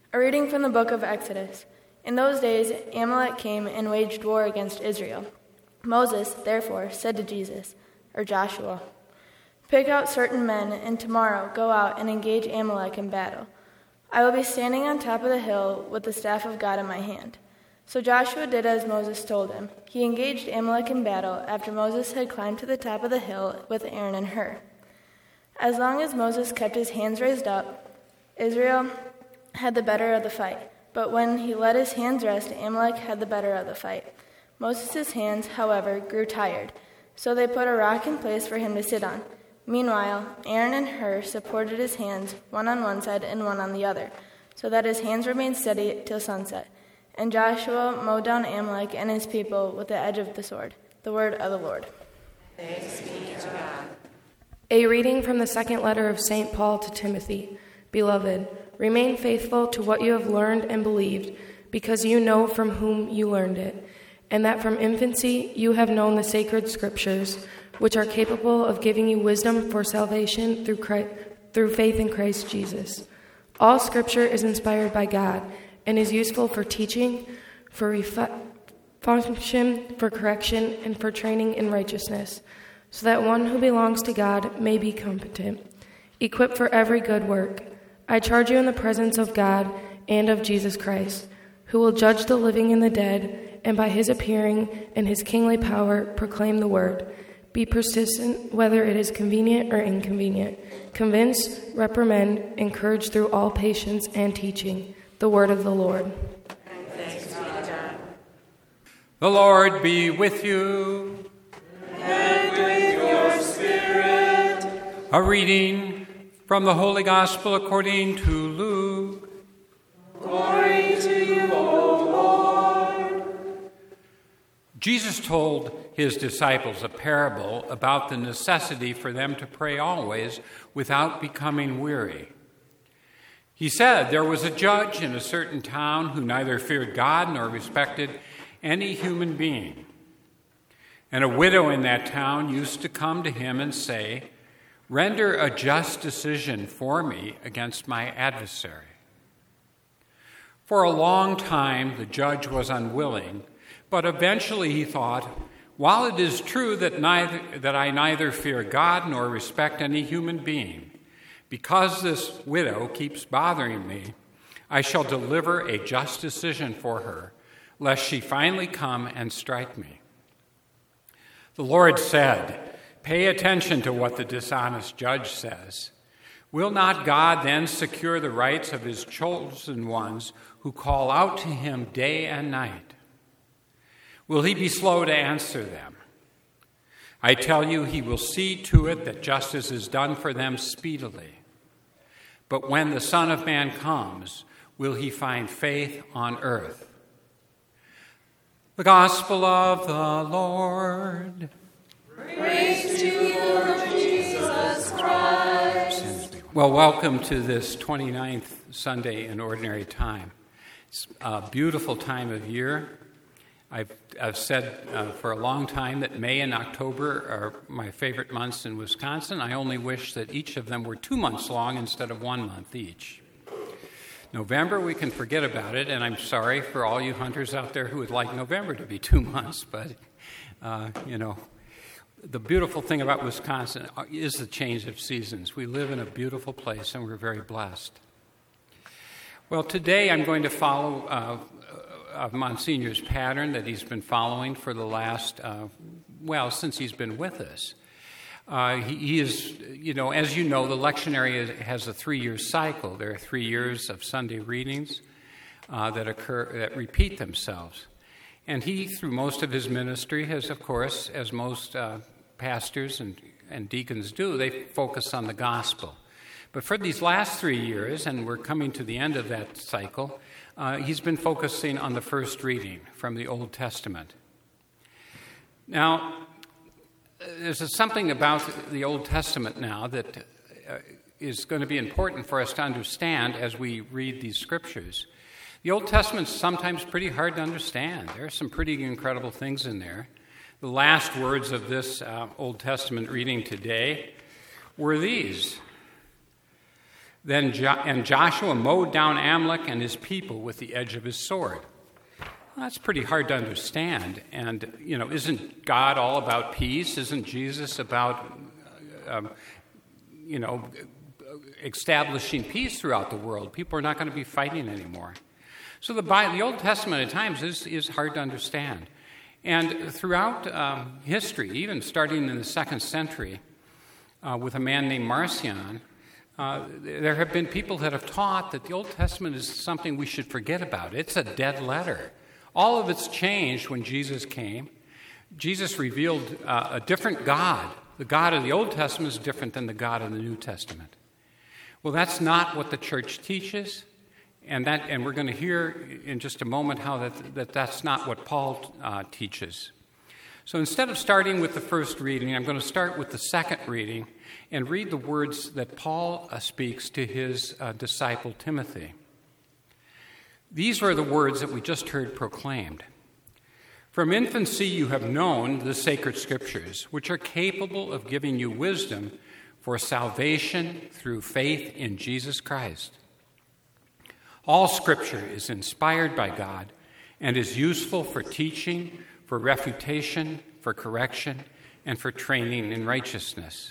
A reading from the book of Exodus. In those days, Amalek came and waged war against Israel. Moses, therefore, said to Joshua, "Pick out certain men, and tomorrow go out and engage Amalek in battle. I will be standing on top of the hill with the staff of God in my hand." So Joshua did as Moses told him. He engaged Amalek in battle after Moses had climbed to the top of the hill with Aaron and Hur. As long as Moses kept his hands raised up, Israel had the better of the fight. But when he let his hands rest, Amalek had the better of the fight. Moses' hands, however, grew tired, so they put a rock in place for him to sit on. Meanwhile, Aaron and Hur supported his hands, one on one side and one on the other, so that his hands remained steady till sunset. And Joshua mowed down Amalek and his people with the edge of the sword. The word of the Lord. Thanks be to God. A reading from the second letter of St. Paul to Timothy. Beloved, remain faithful to what you have learned and believed, because you know from whom you learned it, and that from infancy you have known the sacred scriptures, which are capable of giving you wisdom for salvation through faith in Christ Jesus. All scripture is inspired by God and is useful for teaching, for function, for correction, and for training in righteousness, so that one who belongs to God may be competent, equipped for every good work. I charge you in the presence of God and of Jesus Christ, who will judge the living and the dead, and by his appearing in his kingly power proclaim the word. Be persistent, whether it is convenient or inconvenient. Convince, reprimand, encourage through all patience and teaching. The word of the Lord. Thanks be to God. The Lord be with you. And with your spirit. A reading from the Holy Gospel according to Luke. Glory to you, O Lord. Jesus told his disciples a parable about the necessity for them to pray always without becoming weary. He said there was a judge in a certain town who neither feared God nor respected any human being. And a widow in that town used to come to him and say, "Render a just decision for me against my adversary." For a long time, the judge was unwilling, but eventually he thought, "While it is true that I neither fear God nor respect any human being, because this widow keeps bothering me, I shall deliver a just decision for her, lest she finally come and strike me." The Lord said, "Pay attention to what the dishonest judge says. Will not God then secure the rights of his chosen ones who call out to him day and night? Will he be slow to answer them? I tell you, he will see to it that justice is done for them speedily. But when the Son of Man comes, will he find faith on earth?" The Gospel of the Lord. Praise to you, Lord Jesus Christ. Well, welcome to this 29th Sunday in Ordinary Time. It's a beautiful time of year. I've said for a long time that May and October are my favorite months in Wisconsin. I only wish that each of them were 2 months long instead of 1 month each. November, we can forget about it, and I'm sorry for all you hunters out there who would like November to be 2 months, but, the beautiful thing about Wisconsin is the change of seasons. We live in a beautiful place, and we're very blessed. Well, today I'm going to follow Monsignor's pattern that he's been following for the last, since he's been with us. He is, as you know, the lectionary has a 3-year cycle. There are 3 years of Sunday readings that repeat themselves. And he, through most of his ministry, has, of course, as most pastors and deacons do, they focus on the gospel. But for these last 3 years, and we're coming to the end of that cycle, he's been focusing on the first reading from the Old Testament. Now, there's something about the Old Testament now that is going to be important for us to understand as we read these scriptures. The Old Testament's sometimes pretty hard to understand. There are some pretty incredible things in there. The last words of this Old Testament reading today were these: And Joshua mowed down Amalek and his people with the edge of his sword. Well, that's pretty hard to understand. And, isn't God all about peace? Isn't Jesus about, establishing peace throughout the world? People are not going to be fighting anymore. So the Old Testament at times is hard to understand. And throughout history, even starting in the 2nd century with a man named Marcion, there have been people that have taught that the Old Testament is something we should forget about. It's a dead letter. All of it's changed when Jesus came. Jesus revealed a different God. The God of the Old Testament is different than the God of the New Testament. Well, that's not what the church teaches, and we're going to hear in just a moment how that's not what Paul teaches. So instead of starting with the first reading, I'm going to start with the second reading and read the words that Paul speaks to his disciple Timothy. These are the words that we just heard proclaimed. From infancy you have known the sacred scriptures, which are capable of giving you wisdom for salvation through faith in Jesus Christ. All scripture is inspired by God and is useful for teaching, for refutation, for correction, and for training in righteousness.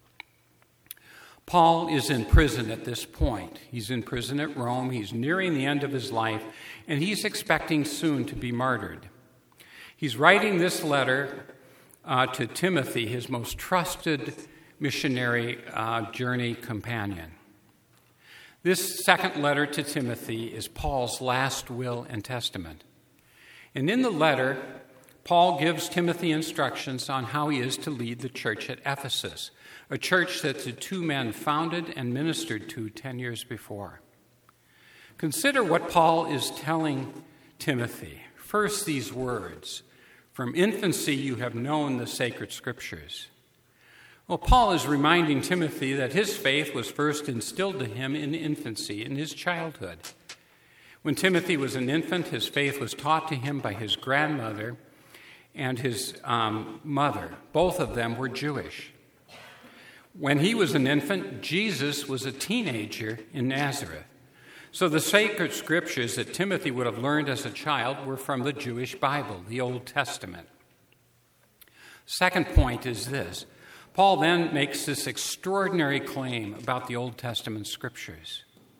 Paul is in prison at this point. He's in prison at Rome. He's nearing the end of his life, and he's expecting soon to be martyred. He's writing this letter to Timothy, his most trusted missionary journey companion. This second letter to Timothy is Paul's last will and testament. And in the letter, Paul gives Timothy instructions on how he is to lead the church at Ephesus, a church that the two men founded and ministered to 10 years before. Consider what Paul is telling Timothy. First, these words, "From infancy you have known the sacred scriptures." Well, Paul is reminding Timothy that his faith was first instilled to him in infancy, in his childhood. When Timothy was an infant, his faith was taught to him by his grandmother and his mother. Both of them were Jewish. When he was an infant, Jesus was a teenager in Nazareth. So the sacred scriptures that Timothy would have learned as a child were from the Jewish Bible, the Old Testament. Second point is this. Paul then makes this extraordinary claim about the Old Testament scriptures.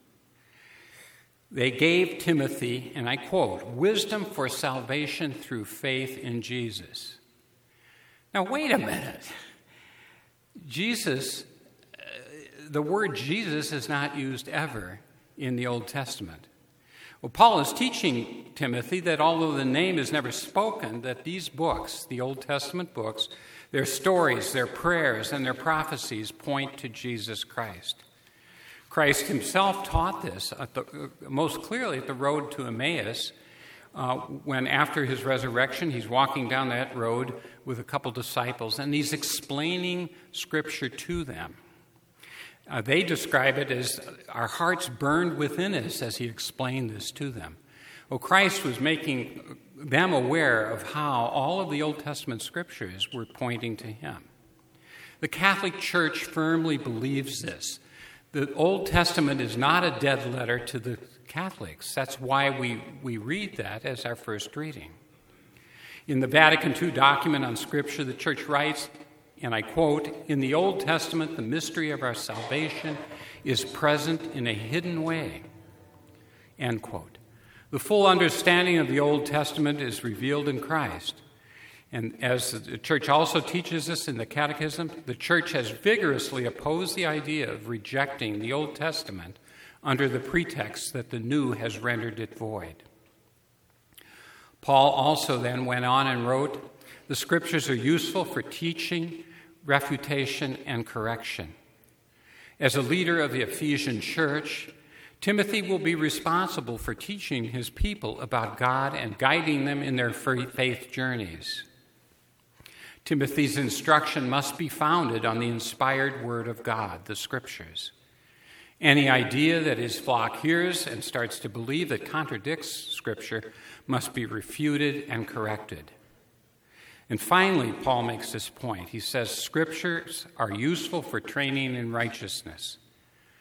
They gave Timothy, and I quote, "wisdom for salvation through faith in Jesus." Now, wait a minute. Jesus, the word Jesus is not used ever in the Old Testament. Well, Paul is teaching Timothy that although the name is never spoken, that these books, the Old Testament books, their stories, their prayers, and their prophecies point to Jesus Christ. Christ himself taught this most clearly at the road to Emmaus, when after his resurrection, he's walking down that road with a couple disciples, and he's explaining Scripture to them. They describe it as our hearts burned within us as he explained this to them. Well, Christ was making them aware of how all of the Old Testament Scriptures were pointing to him. The Catholic Church firmly believes this. The Old Testament is not a dead letter to the Catholics. That's why we read that as our first reading. In the Vatican II document on Scripture, the Church writes, and I quote, "In the Old Testament, the mystery of our salvation is present in a hidden way." End quote. The full understanding of the Old Testament is revealed in Christ. And as the Church also teaches us in the Catechism, the Church has vigorously opposed the idea of rejecting the Old Testament under the pretext that the New has rendered it void. Paul also then went on and wrote, "The Scriptures are useful for teaching, refutation, and correction." As a leader of the Ephesian church, Timothy will be responsible for teaching his people about God and guiding them in their faith journeys. Timothy's instruction must be founded on the inspired Word of God, the Scriptures. Any idea that his flock hears and starts to believe that contradicts Scripture must be refuted and corrected. And finally, Paul makes this point. He says, "Scriptures are useful for training in righteousness."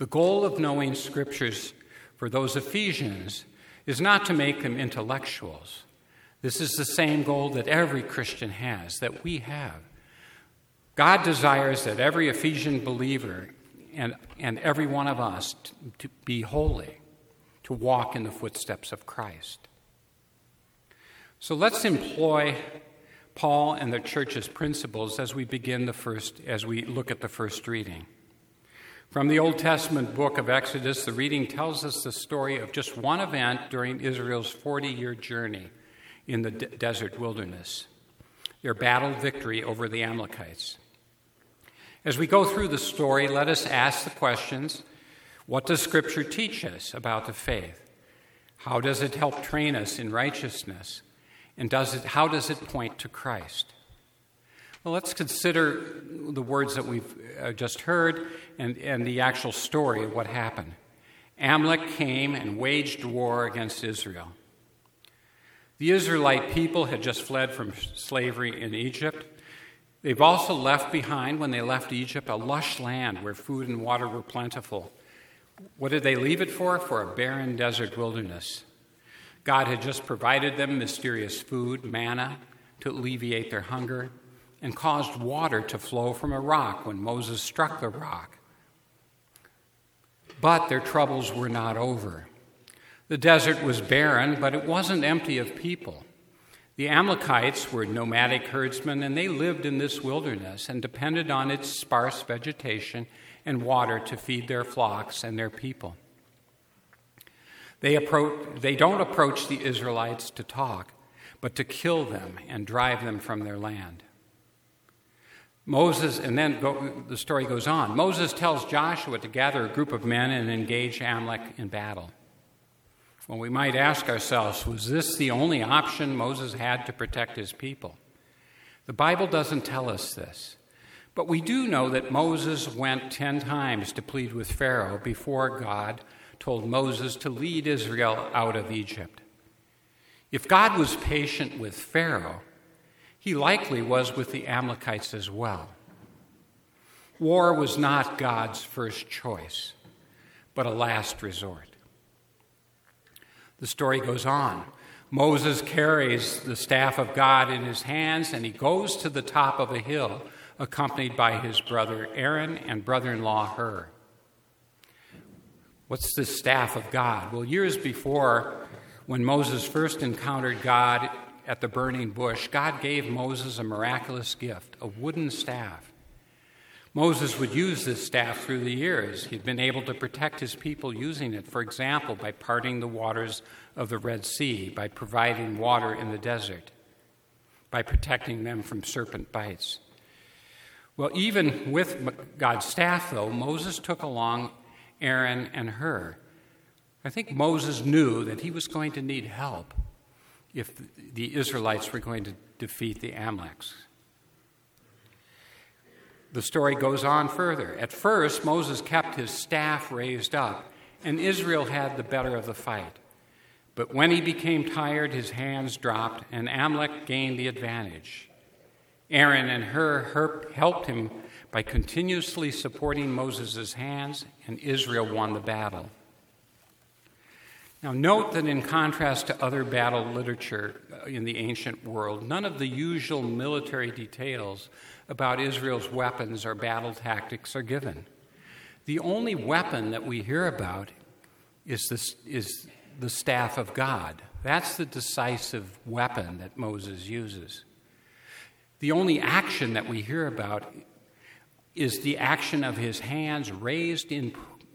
The goal of knowing scriptures for those Ephesians is not to make them intellectuals. This is the same goal that every Christian has, that we have. God desires that every Ephesian believer and every one of us to be holy, to walk in the footsteps of Christ. So let's employ Paul and the church's principles as we look at the first reading. From the Old Testament book of Exodus, the reading tells us the story of just one event during Israel's 40-year journey in the desert wilderness, their battle victory over the Amalekites. As we go through the story, let us ask the questions: what does Scripture teach us about the faith? How does it help train us in righteousness? And how does it point to Christ? Well, let's consider the words that we've just heard and the actual story of what happened. Amalek came and waged war against Israel. The Israelite people had just fled from slavery in Egypt. They've also left behind, when they left Egypt, a lush land where food and water were plentiful. What did they leave it for? For a barren desert wilderness. God had just provided them mysterious food, manna, to alleviate their hunger, and caused water to flow from a rock when Moses struck the rock. But their troubles were not over. The desert was barren, but it wasn't empty of people. The Amalekites were nomadic herdsmen, and they lived in this wilderness and depended on its sparse vegetation and water to feed their flocks and their people. They don't approach the Israelites to talk, but to kill them and drive them from their land. The story goes on. Moses tells Joshua to gather a group of men and engage Amalek in battle. Well, we might ask ourselves, was this the only option Moses had to protect his people? The Bible doesn't tell us this, but we do know that Moses went 10 times to plead with Pharaoh before God told Moses to lead Israel out of Egypt. If God was patient with Pharaoh, he likely was with the Amalekites as well. War was not God's first choice, but a last resort. The story goes on. Moses carries the staff of God in his hands, and he goes to the top of a hill, accompanied by his brother Aaron and brother-in-law Hur. What's the staff of God? Well, years before, when Moses first encountered God at the burning bush, God gave Moses a miraculous gift, a wooden staff. Moses would use this staff through the years. He'd been able to protect his people using it, for example, by parting the waters of the Red Sea, by providing water in the desert, by protecting them from serpent bites. Well, even with God's staff, though, Moses took along Aaron and Hur. I think Moses knew that he was going to need help if the Israelites were going to defeat the Amalekites. The story goes on further. At first, Moses kept his staff raised up, and Israel had the better of the fight. But when he became tired, his hands dropped, and Amalek gained the advantage. Aaron and Hur helped him by continuously supporting Moses' hands, and Israel won the battle. Now, note that in contrast to other battle literature in the ancient world, none of the usual military details about Israel's weapons or battle tactics are given. The only weapon that we hear about is the staff of God. That's the decisive weapon that Moses uses. The only action that we hear about is the action of his hands raised in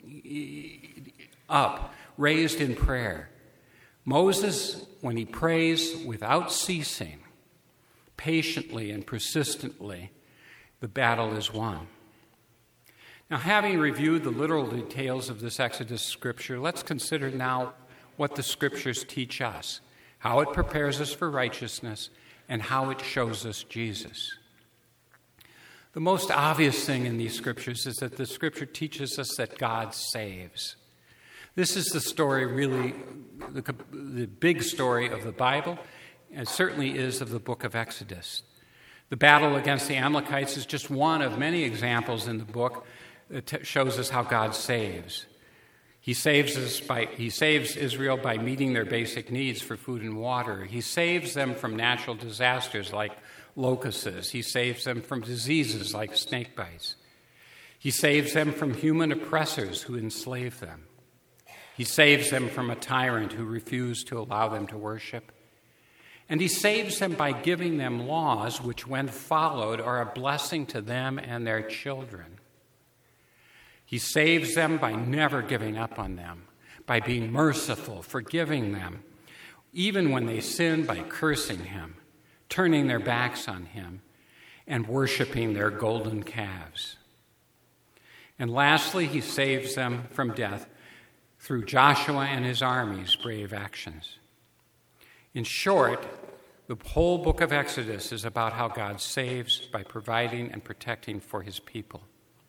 prayer. Moses, when he prays without ceasing, patiently and persistently, the battle is won. Now, having reviewed the literal details of this Exodus scripture, let's consider now what the scriptures teach us, how it prepares us for righteousness, and how it shows us Jesus. The most obvious thing in these scriptures is that the scripture teaches us that God saves. This is the story, really, the big story of the Bible, and it certainly is of the book of Exodus. The battle against the Amalekites is just one of many examples in the book that shows us how God saves. He saves Israel by meeting their basic needs for food and water. He saves them from natural disasters like locusts. He saves them from diseases like snake bites. He saves them from human oppressors who enslave them. He saves them from a tyrant who refused to allow them to worship. And he saves them by giving them laws which, when followed, are a blessing to them and their children. He saves them by never giving up on them, by being merciful, forgiving them, even when they sin, by cursing him, turning their backs on him, and worshiping their golden calves. And lastly, he saves them from death through Joshua and his army's brave actions. In short, the whole book of Exodus is about how God saves by providing and protecting for his people.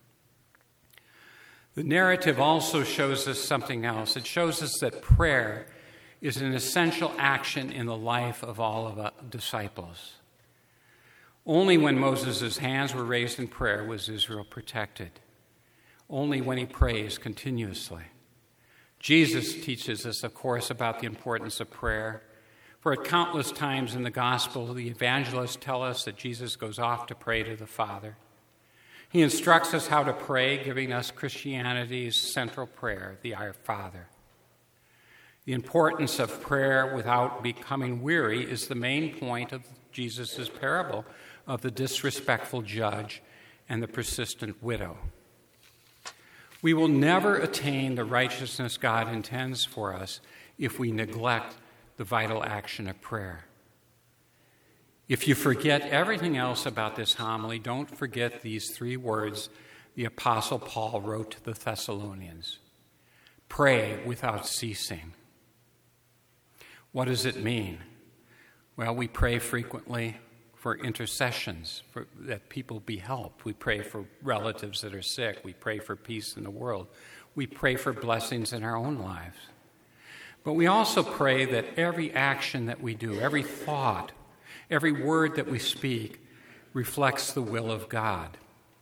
The narrative also shows us something else. It shows us that prayer is an essential action in the life of all of the disciples. Only when Moses' hands were raised in prayer was Israel protected. Only when he prays continuously. Jesus teaches us, of course, about the importance of prayer. For at countless times in the gospel, the evangelists tell us that Jesus goes off to pray to the Father. He instructs us how to pray, giving us Christianity's central prayer, the Our Father. The importance of prayer without becoming weary is the main point of Jesus' parable of the disrespectful judge and the persistent widow. We will never attain the righteousness God intends for us if we neglect the vital action of prayer. If you forget everything else about this homily, don't forget these 3 words the Apostle Paul wrote to the Thessalonians. Pray without ceasing. What does it mean? Well, we pray frequently for intercessions, that people be helped. We pray for relatives that are sick. We pray for peace in the world. We pray for blessings in our own lives. But we also pray that every action that we do, every thought, every word that we speak reflects the will of God.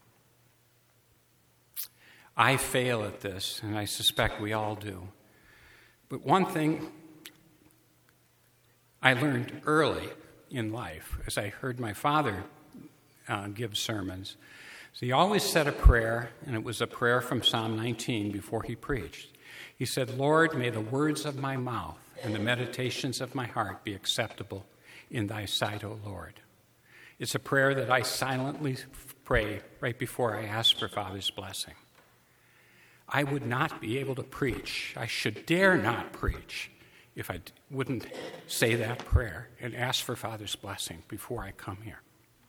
I fail at this, and I suspect we all do. But one thing I learned early in life, as I heard my father give sermons, so he always said a prayer, and it was a prayer from Psalm 19 before he preached. He said, Lord, may the words of my mouth and the meditations of my heart be acceptable in thy sight, O Lord. It's a prayer that I silently pray right before I ask for Father's blessing. I would not be able to preach. I should dare not preach if I wouldn't say that prayer and ask for Father's blessing before I come here.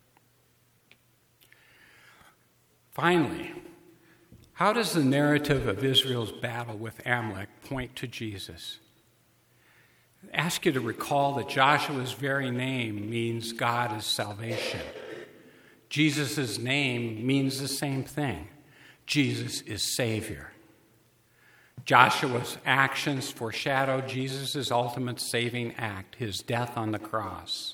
Finally, how does the narrative of Israel's battle with Amalek point to Jesus? I ask you to recall that Joshua's very name means God is salvation. Jesus' name means the same thing. Jesus is Savior. Joshua's actions foreshadow Jesus' ultimate saving act, his death on the cross.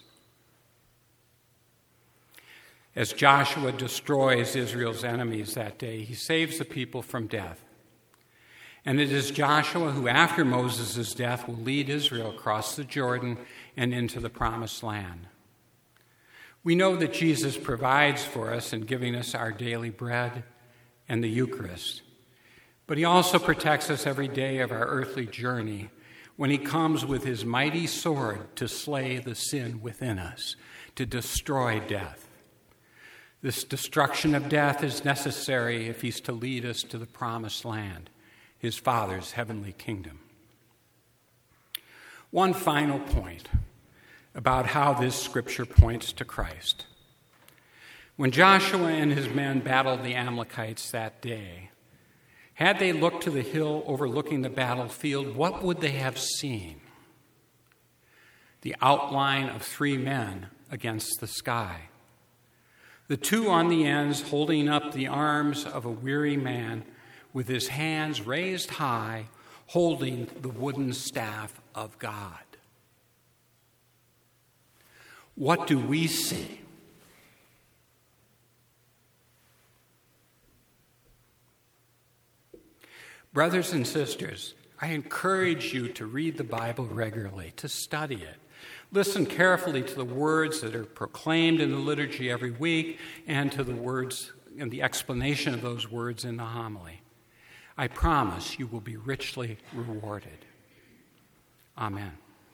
As Joshua destroys Israel's enemies that day, he saves the people from death. And it is Joshua who, after Moses' death, will lead Israel across the Jordan and into the Promised Land. We know that Jesus provides for us in giving us our daily bread and the Eucharist. But he also protects us every day of our earthly journey when he comes with his mighty sword to slay the sin within us, to destroy death. This destruction of death is necessary if he's to lead us to the Promised Land, his Father's heavenly kingdom. One final point about how this scripture points to Christ. When Joshua and his men battled the Amalekites that day, had they looked to the hill overlooking the battlefield, what would they have seen? The outline of 3 men against the sky. The 2 on the ends holding up the arms of a weary man with his hands raised high, holding the wooden staff of God. What do we see? Brothers and sisters, I encourage you to read the Bible regularly, to study it. Listen carefully to the words that are proclaimed in the liturgy every week and to the words and the explanation of those words in the homily. I promise you will be richly rewarded. Amen.